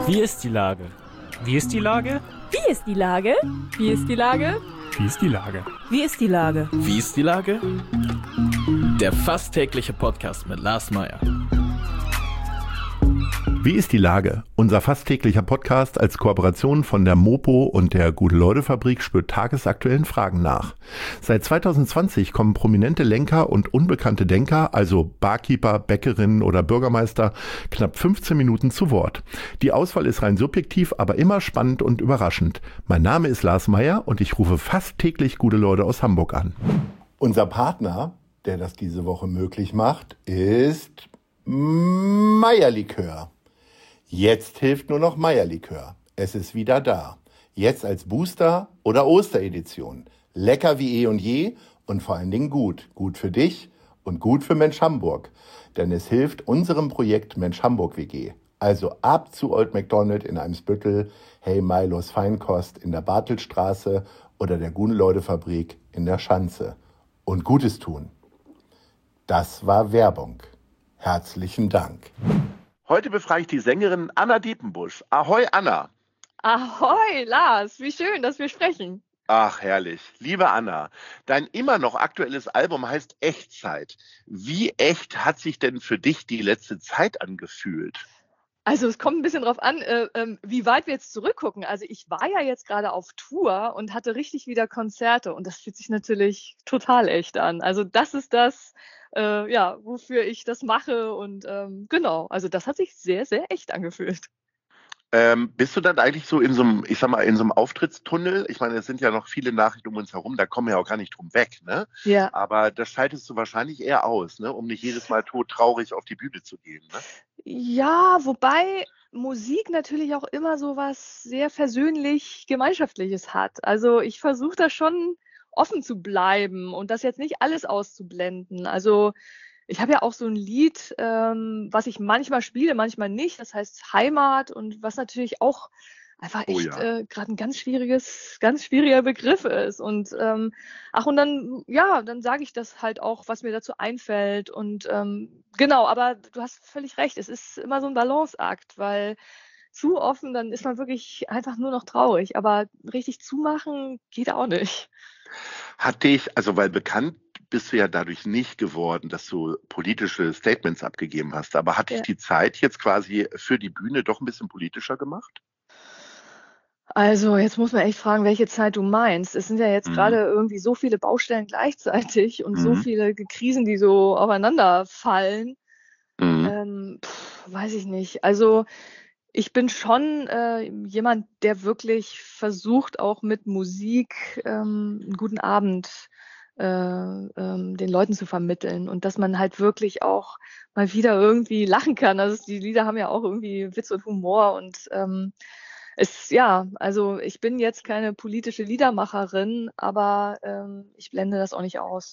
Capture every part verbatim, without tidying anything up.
Wie ist die Lage? Wie ist die Lage? Wie ist die Lage? Wie ist die Lage? Wie ist die Lage? Wie ist die Lage? Wie ist die Lage? Der fast tägliche Podcast mit Lars Meyer. Wie ist die Lage? Unser fast täglicher Podcast als Kooperation von der Mopo und der Gute-Leute-Fabrik spürt tagesaktuellen Fragen nach. Seit zwanzig zwanzig kommen prominente Lenker und unbekannte Denker, also Barkeeper, Bäckerinnen oder Bürgermeister, knapp fünfzehn Minuten zu Wort. Die Auswahl ist rein subjektiv, aber immer spannend und überraschend. Mein Name ist Lars Meyer und ich rufe fast täglich gute Leute aus Hamburg an. Unser Partner, der das diese Woche möglich macht, ist Meyer-Likör. Jetzt hilft nur noch Meyer-Likör. Es ist wieder da. Jetzt als Booster- oder Osteredition. Lecker wie eh und je und vor allen Dingen gut. Gut für dich und gut für Mensch Hamburg. Denn es hilft unserem Projekt Mensch Hamburg W G. Also ab zu Old McDonald in Eimsbüttel, Hey Milos Feinkost in der Bartelstraße oder der Gute-Leute-Fabrik in der Schanze. Und Gutes tun. Das war Werbung. Herzlichen Dank. Heute befrage ich die Sängerin Anna Diepenbusch. Ahoi, Anna. Ahoi, Lars, wie schön, dass wir sprechen. Ach, herrlich. Liebe Anna, dein immer noch aktuelles Album heißt Echtzeit. Wie echt hat sich denn für dich die letzte Zeit angefühlt? Also es kommt ein bisschen drauf an, äh, äh, wie weit wir jetzt zurückgucken. Also ich war ja jetzt gerade auf Tour und hatte richtig wieder Konzerte und das fühlt sich natürlich total echt an. Also das ist das, äh, ja, wofür ich das mache und ähm, genau, also das hat sich sehr, sehr echt angefühlt. Ähm, bist du dann eigentlich so in so einem, ich sag mal, in so einem Auftrittstunnel? Ich meine, es sind ja noch viele Nachrichten um uns herum, da kommen wir ja auch gar nicht drum weg, ne? Ja. Aber das schaltest du wahrscheinlich eher aus, ne? Um nicht jedes Mal todtraurig auf die Bühne zu gehen, ne? Ja, wobei Musik natürlich auch immer so was sehr versöhnlich Gemeinschaftliches hat. Also ich versuche da schon offen zu bleiben und das jetzt nicht alles auszublenden. Also ich habe ja auch so ein Lied, ähm, was ich manchmal spiele, manchmal nicht. Das heißt Heimat und was natürlich auch einfach Oh echt ja. äh, gerade ein ganz schwieriges, ganz schwieriger Begriff ist. Und ähm, ach, und dann, ja, dann sage ich das halt auch, was mir dazu einfällt. Und ähm, genau, aber du hast völlig recht, es ist immer so ein Balanceakt, weil zu offen, dann ist man wirklich einfach nur noch traurig. Aber richtig zumachen geht auch nicht. Hat dich, also weil bekannt bist du ja dadurch nicht geworden, dass du politische Statements abgegeben hast, aber hat dich Ja. die Zeit jetzt quasi für die Bühne doch ein bisschen politischer gemacht? Also, jetzt muss man echt fragen, welche Zeit du meinst. Es sind ja jetzt Mhm. gerade irgendwie so viele Baustellen gleichzeitig und so Mhm. viele Krisen, die so aufeinanderfallen. Mhm. Ähm, pf, weiß ich nicht. Also, ich bin schon äh, jemand, der wirklich versucht, auch mit Musik ähm, 'n guten Abend äh, ähm, den Leuten zu vermitteln und dass man halt wirklich auch mal wieder irgendwie lachen kann. Also, die Lieder haben ja auch irgendwie Witz und Humor und ähm, es ja, also ich bin jetzt keine politische Liedermacherin, aber ähm, ich blende das auch nicht aus.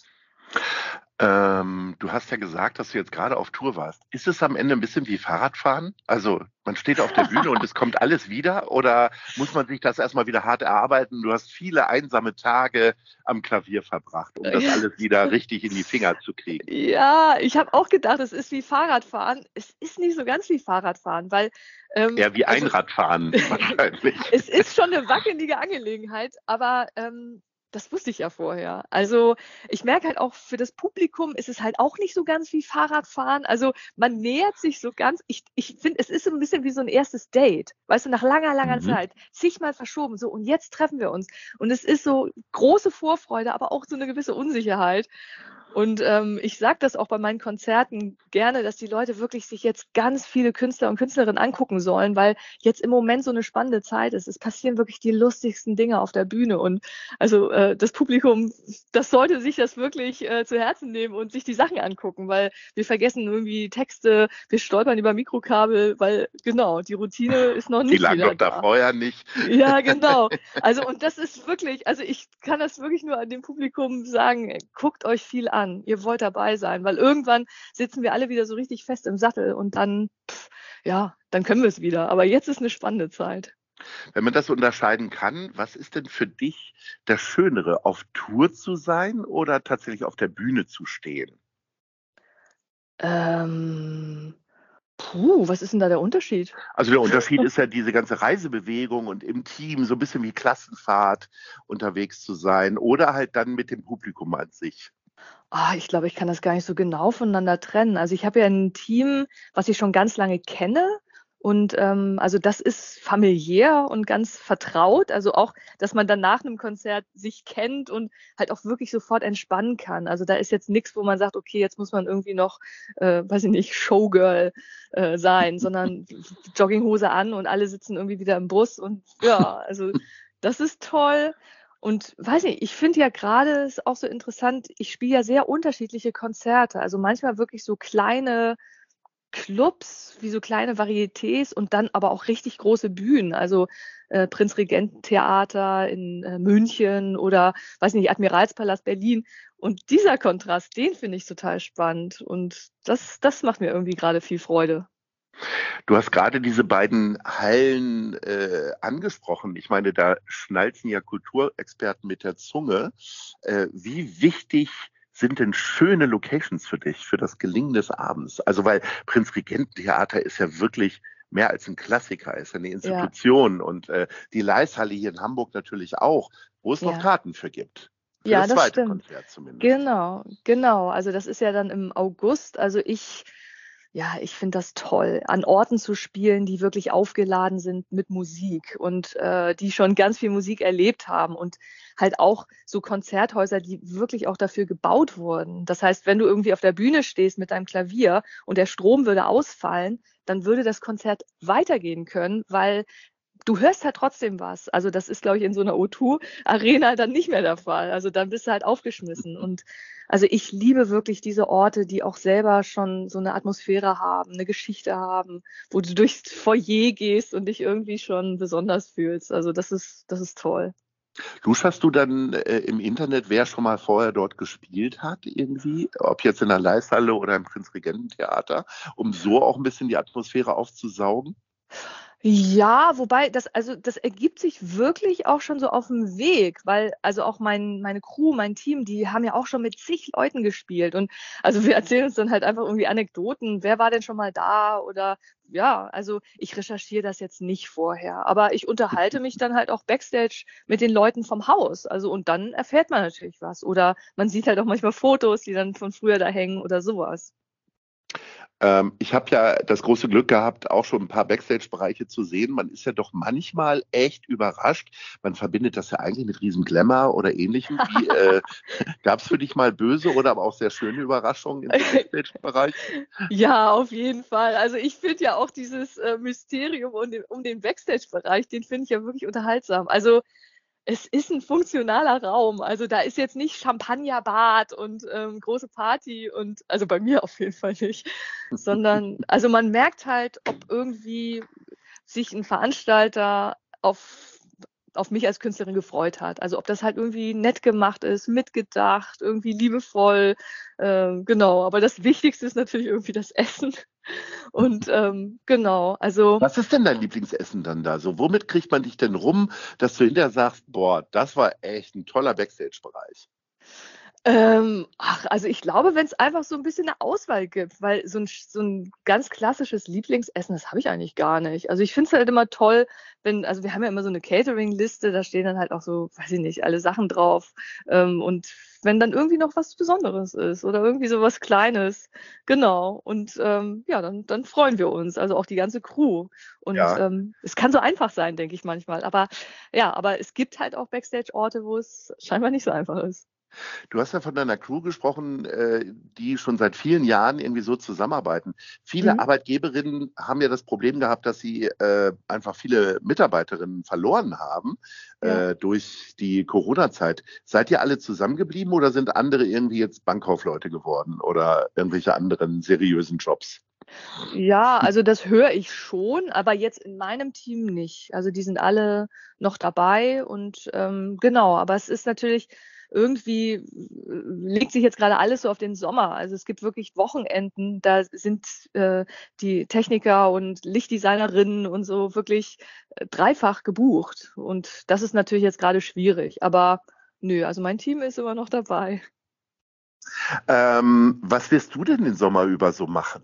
Ähm, du hast ja gesagt, dass du jetzt gerade auf Tour warst. Ist es am Ende ein bisschen wie Fahrradfahren? Also, man steht auf der Bühne und es kommt alles wieder oder muss man sich das erst mal wieder hart erarbeiten? Du hast viele einsame Tage am Klavier verbracht, um das Ja. alles wieder richtig in die Finger zu kriegen. Ja, ich habe auch gedacht, es ist wie Fahrradfahren. Es ist nicht so ganz wie Fahrradfahren, weil ähm, Eher wie also Einradfahren wahrscheinlich. es ist schon eine wackelige Angelegenheit, aber ähm, das wusste ich ja vorher. Also, ich merke halt auch, für das Publikum ist es halt auch nicht so ganz wie Fahrradfahren. Also, man nähert sich so ganz ich ich finde, es ist so 'n bisschen wie so 'n erstes Date. Weißt du, nach langer, langer Mhm. Zeit, zigmal verschoben, so und jetzt treffen wir uns. Und es ist so große Vorfreude, aber auch so 'ne gewisse Unsicherheit. Und ähm, ich sage das auch bei meinen Konzerten gerne, dass die Leute wirklich sich jetzt ganz viele Künstler und Künstlerinnen angucken sollen, weil jetzt im Moment so eine spannende Zeit ist. Es passieren wirklich die lustigsten Dinge auf der Bühne und also äh, das Publikum, das sollte sich das wirklich äh, zu Herzen nehmen und sich die Sachen angucken, weil wir vergessen irgendwie Texte, wir stolpern über Mikrokabel, weil genau, die Routine ist noch Die nicht lagen wieder doch da da. vorher nicht. Ja, genau. Also und das ist wirklich also ich kann das wirklich nur an dem Publikum sagen, ey, guckt euch viel an. Ihr wollt dabei sein, weil irgendwann sitzen wir alle wieder so richtig fest im Sattel und dann, pff, ja, dann können wir es wieder. Aber jetzt ist eine spannende Zeit. Wenn man das so unterscheiden kann, was ist denn für dich das Schönere, auf Tour zu sein oder tatsächlich auf der Bühne zu stehen? Ähm, Puh, was ist denn da der Unterschied? Also der Unterschied ist ja diese ganze Reisebewegung und im Team so ein bisschen wie Klassenfahrt unterwegs zu sein oder halt dann mit dem Publikum an sich. Ah, ich glaube, ich kann das gar nicht so genau voneinander trennen. Also ich habe ja ein Team, was ich schon ganz lange kenne. Und ähm, also das ist familiär und ganz vertraut. Also auch, dass man dann nach einem Konzert sich kennt und halt auch wirklich sofort entspannen kann. Also da ist jetzt nichts, wo man sagt, okay, jetzt muss man irgendwie noch, äh, weiß ich nicht, Showgirl äh, sein, sondern Jogginghose an und alle sitzen irgendwie wieder im Bus. Und ja, also das ist toll. Und weiß nicht, ich finde ja gerade, ist auch so interessant, ich spiele ja sehr unterschiedliche Konzerte. Also manchmal wirklich so kleine Clubs, wie so kleine Varietés und dann aber auch richtig große Bühnen. Also äh, Prinzregententheater in äh, München oder, weiß nicht, Admiralspalast Berlin. Und dieser Kontrast, den finde ich total spannend. Und das, das macht mir irgendwie gerade viel Freude. Du hast gerade diese beiden Hallen äh, angesprochen. Ich meine, da schnalzen ja Kulturexperten mit der Zunge. Äh, wie wichtig sind denn schöne Locations für dich, für das Gelingen des Abends? Also weil Prinzregententheater ist ja wirklich mehr als ein Klassiker, ist ja eine Institution. Ja. Und äh, die Leishalle hier in Hamburg natürlich auch, wo es ja. noch Karten für gibt. Für ja, das, das zweite stimmt. Konzert zumindest. Genau, genau. Also das ist ja dann im August. Also ich Ja, ich finde das toll, an Orten zu spielen, die wirklich aufgeladen sind mit Musik und äh, die schon ganz viel Musik erlebt haben und halt auch so Konzerthäuser, die wirklich auch dafür gebaut wurden. Das heißt, wenn du irgendwie auf der Bühne stehst mit deinem Klavier und der Strom würde ausfallen, dann würde das Konzert weitergehen können, weil du hörst halt trotzdem was. Also das ist, glaube ich, in so einer O zwei Arena dann nicht mehr der Fall. Also dann bist du halt aufgeschmissen. Und also ich liebe wirklich diese Orte, die auch selber schon so eine Atmosphäre haben, eine Geschichte haben, wo du durchs Foyer gehst und dich irgendwie schon besonders fühlst. Also das ist, das ist toll. Luschast du dann äh, im Internet, wer schon mal vorher dort gespielt hat, irgendwie, ob jetzt in der Leishalle oder im Prinzregententheater, um so auch ein bisschen die Atmosphäre aufzusaugen? Ja, wobei das, also das ergibt sich wirklich auch schon so auf dem Weg, weil also auch mein, meine Crew, mein Team, die haben ja auch schon mit zig Leuten gespielt und also wir erzählen uns dann halt einfach irgendwie Anekdoten, wer war denn schon mal da oder ja, also ich recherchiere das jetzt nicht vorher, aber ich unterhalte mich dann halt auch Backstage mit den Leuten vom Haus, also und dann erfährt man natürlich was oder man sieht halt auch manchmal Fotos, die dann von früher da hängen oder sowas. Ähm, ich habe ja das große Glück gehabt, auch schon ein paar Backstage-Bereiche zu sehen. Man ist ja doch manchmal echt überrascht. Man verbindet das ja eigentlich mit riesen Glamour oder ähnlichem. Wie, äh, gab es für dich mal böse oder aber auch sehr schöne Überraschungen im Backstage-Bereich? Ja, auf jeden Fall. Also ich finde ja auch dieses äh, Mysterium um den, um den Backstage-Bereich, den finde ich ja wirklich unterhaltsam. Also es ist ein funktionaler Raum. Also da ist jetzt nicht Champagnerbad und ähm, große Party und also bei mir auf jeden Fall nicht, sondern also man merkt halt, ob irgendwie sich ein Veranstalter auf auf mich als Künstlerin gefreut hat. Also ob das halt irgendwie nett gemacht ist, mitgedacht, irgendwie liebevoll, ähm, genau. Aber das Wichtigste ist natürlich irgendwie das Essen. Und ähm, genau, also. Was ist denn dein Lieblingsessen dann da? So, womit kriegt man dich denn rum, dass du hinterher sagst, boah, das war echt ein toller Backstage-Bereich? Ähm, ach, also ich glaube, wenn es einfach so ein bisschen eine Auswahl gibt, weil so ein, so ein ganz klassisches Lieblingsessen, das habe ich eigentlich gar nicht. Also ich finde es halt immer toll, wenn, also wir haben ja immer so eine Catering-Liste, da stehen dann halt auch so, weiß ich nicht, alle Sachen drauf. Ähm, und wenn dann irgendwie noch was Besonderes ist oder irgendwie so was Kleines, genau. Und ähm, ja, dann, dann freuen wir uns, also auch die ganze Crew. Und Ja. ähm, es kann so einfach sein, denke ich manchmal. Aber ja, aber es gibt halt auch Backstage-Orte, wo es scheinbar nicht so einfach ist. Du hast ja von deiner Crew gesprochen, äh, die schon seit vielen Jahren irgendwie so zusammenarbeiten. Viele Mhm. Arbeitgeberinnen haben ja das Problem gehabt, dass sie äh, einfach viele Mitarbeiterinnen verloren haben Ja. äh, durch die Corona-Zeit. Seid ihr alle zusammengeblieben oder sind andere irgendwie jetzt Bankkaufleute geworden oder irgendwelche anderen seriösen Jobs? Ja, also das höre ich schon, aber jetzt in meinem Team nicht. Also die sind alle noch dabei und ähm, genau, aber es ist natürlich irgendwie äh, legt sich jetzt gerade alles so auf den Sommer. Also es gibt wirklich Wochenenden, da sind äh, die Techniker und Lichtdesignerinnen und so wirklich äh, dreifach gebucht. Und das ist natürlich jetzt gerade schwierig. Aber nö, also mein Team ist immer noch dabei. Ähm, was wirst du denn den Sommer über so machen?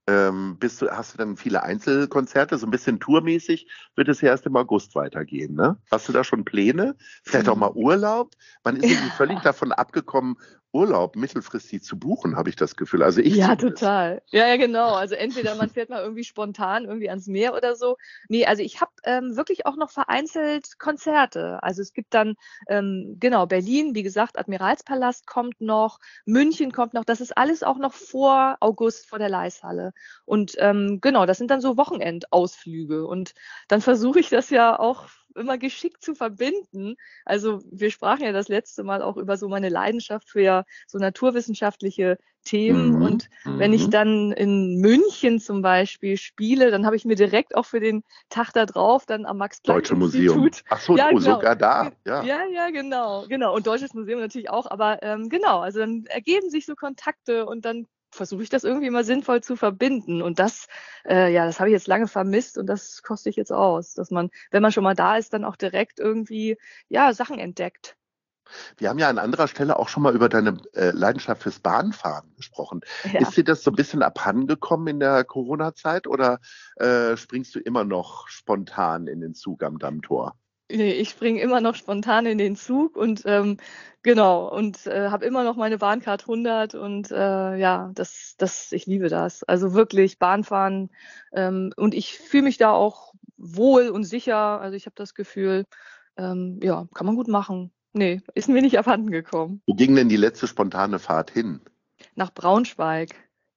ähm, bist du, hast du dann viele Einzelkonzerte, so ein bisschen tourmäßig wird es ja erst im August weitergehen, ne? Hast du da schon Pläne? Vielleicht auch mal Urlaub? Man ist irgendwie völlig davon abgekommen, Urlaub mittelfristig zu buchen, habe ich das Gefühl. Also ich Ja, zumindest. total. Ja, ja, genau. Also entweder man fährt mal irgendwie spontan irgendwie ans Meer oder so. Nee, also ich habe ähm, wirklich auch noch vereinzelt Konzerte. Also es gibt dann, ähm, genau, Berlin, wie gesagt, Admiralspalast kommt noch, München kommt noch. Das ist alles auch noch vor August, vor der Leishalle. Und ähm, genau, das sind dann so Wochenendausflüge. Und dann versuche ich das ja auch immer geschickt zu verbinden. Also wir sprachen ja das letzte Mal auch über so meine Leidenschaft für ja so naturwissenschaftliche Themen. Mhm, Und wenn ich mhm. dann in München zum Beispiel spiele, dann habe ich mir direkt auch für den Tag da drauf dann am Deutsche Museum. Max-Planck-Institut. Ach so, Ja, oh, genau. sogar da, ja. Ja, ja, genau, genau. Und Deutsches Museum natürlich auch, aber ähm, genau, also dann ergeben sich so Kontakte und dann versuche ich das irgendwie mal sinnvoll zu verbinden. Und das, äh, ja, das habe ich jetzt lange vermisst und das koste ich jetzt aus, dass man, wenn man schon mal da ist, dann auch direkt irgendwie, ja, Sachen entdeckt. Wir haben ja an anderer Stelle auch schon mal über deine äh, Leidenschaft fürs Bahnfahren gesprochen. Ja. Ist dir das so ein bisschen abhandengekommen in der Corona-Zeit oder äh, springst du immer noch spontan in den Zug am Dammtor? Nee, ich springe immer noch spontan in den Zug und ähm, genau und äh, habe immer noch meine Bahncard hundert und äh, ja, das, das, ich liebe das. Also wirklich Bahnfahren ähm, und ich fühle mich da auch wohl und sicher. Also ich habe das Gefühl, ähm, ja, kann man gut machen. Nee, ist mir nicht abhanden gekommen. Wo ging denn die letzte spontane Fahrt hin? Nach Braunschweig.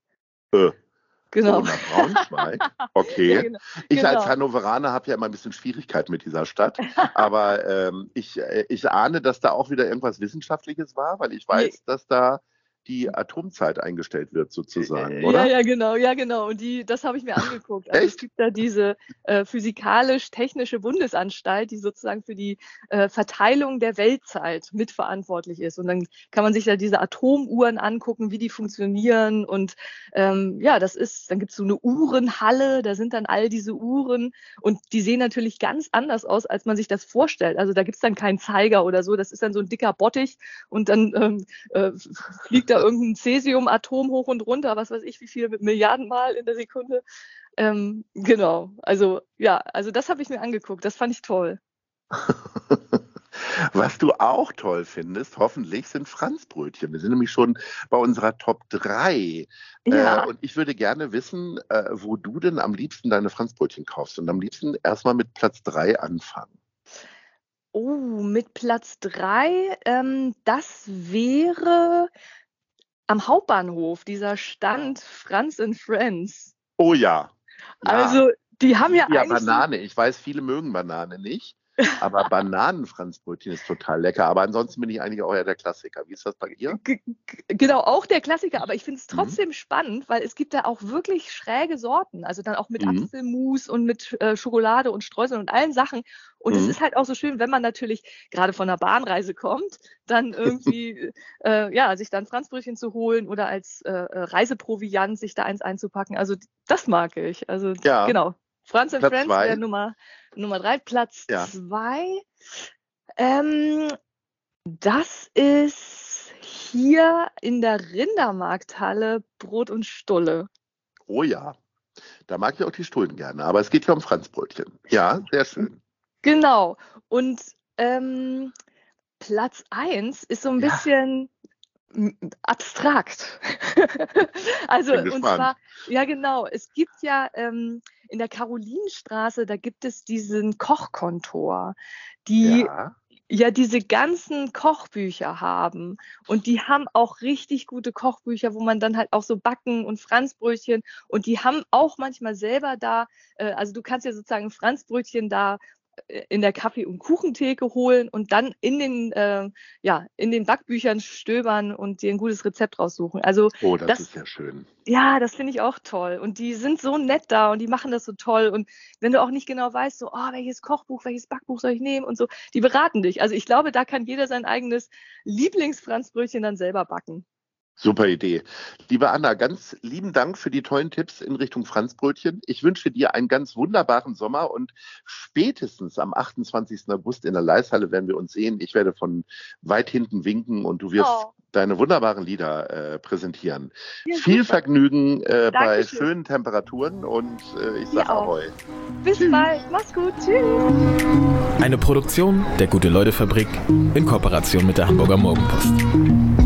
Äh, Genau. Oh, nach Braunschweig? Okay. Ja, genau. Ich als Genau. Hannoveraner habe ja immer ein bisschen Schwierigkeiten mit dieser Stadt, aber ähm, ich, äh, ich ahne, dass da auch wieder irgendwas Wissenschaftliches war, weil ich weiß, dass da die Atomzeit eingestellt wird sozusagen, oder? Ja, ja, genau, ja, genau. Und die, das habe ich mir angeguckt. Also es Echt? gibt da diese äh, physikalisch-technische Bundesanstalt, die sozusagen für die äh, Verteilung der Weltzeit mitverantwortlich ist. Und dann kann man sich da diese Atomuhren angucken, wie die funktionieren. Und ähm, ja, das ist, dann gibt es so eine Uhrenhalle, da sind dann all diese Uhren und die sehen natürlich ganz anders aus, als man sich das vorstellt. Also da gibt es dann keinen Zeiger oder so, das ist dann so ein dicker Bottich und dann ähm, äh, fliegt da irgendein Cäsium-Atom hoch und runter, was weiß ich, wie viel mit Milliarden Mal in der Sekunde. Ähm, genau, also ja, also das habe ich mir angeguckt, das fand ich toll. Was du auch toll findest, hoffentlich, sind Franzbrötchen. Wir sind nämlich schon bei unserer Top drei. Ja. Äh, und ich würde gerne wissen, äh, wo du denn am liebsten deine Franzbrötchen kaufst. Und am liebsten erstmal mit Platz drei anfangen. Oh, mit Platz drei, ähm, das wäre am Hauptbahnhof, dieser Stand Franz and Friends. Oh ja. ja. Also, die haben ja, ja eigentlich Banane. Ich weiß, viele mögen Banane nicht. Aber Bananenfranzbrötchen ist total lecker. Aber ansonsten bin ich eigentlich auch eher der Klassiker. Wie ist das bei dir? G genau, auch der Klassiker. Aber ich finde es Mhm. trotzdem spannend, weil es gibt da auch wirklich schräge Sorten. Also dann auch mit Mhm. Apfelmus und mit äh, Schokolade und Streuseln und allen Sachen. Und es Mhm. ist halt auch so schön, wenn man natürlich gerade von einer Bahnreise kommt, dann irgendwie, äh, ja, sich dann Franzbrötchen zu holen oder als äh, äh, Reiseproviant sich da eins einzupacken. Also das mag ich. Also Ja. genau. Franz and Platz Friends zwei? wäre Nummer, Nummer drei. Platz Ja. zwei. Ähm, das ist hier in der Rindermarkthalle Brot und Stulle. Oh ja. Da mag ich auch die Stullen gerne. Aber es geht ja um Franzbrötchen. Ja, sehr schön. Genau. Und ähm, Platz eins ist so ein Ja. bisschen m- abstrakt. Also, Bin und gespannt. zwar, ja genau, es gibt ja ähm, in der Karolinenstraße, da gibt es diesen Kochkontor, die Ja. ja diese ganzen Kochbücher haben. Und die haben auch richtig gute Kochbücher, wo man dann halt auch so Backen und Franzbrötchen und die haben auch manchmal selber da, äh, also du kannst ja sozusagen Franzbrötchen da äh, in der Kaffee- und Kuchentheke holen und dann in den, äh, ja, in den Backbüchern stöbern und dir ein gutes Rezept raussuchen. Also Oh, das, das, ist ja schön. ja, das finde ich auch toll. Und die sind so nett da und die machen das so toll. Und wenn du auch nicht genau weißt, so, oh, welches Kochbuch, welches Backbuch soll ich nehmen und so, die beraten dich. Also ich glaube, da kann jeder sein eigenes Lieblingsfranzbrötchen dann selber backen. Super Idee. Liebe Anna, ganz lieben Dank für die tollen Tipps in Richtung Franzbrötchen. Ich wünsche dir einen ganz wunderbaren Sommer und spätestens am achtundzwanzigsten August in der Leishalle werden wir uns sehen. Ich werde von weit hinten winken und du wirst oh. deine wunderbaren Lieder äh, präsentieren. Ja, Viel super. Vergnügen äh, bei schönen Temperaturen und äh, ich sage Ahoi. Bis Tschüss. Bald. Mach's gut. Tschüss. Eine Produktion der Gute-Leute-Fabrik in Kooperation mit der Hamburger Morgenpost.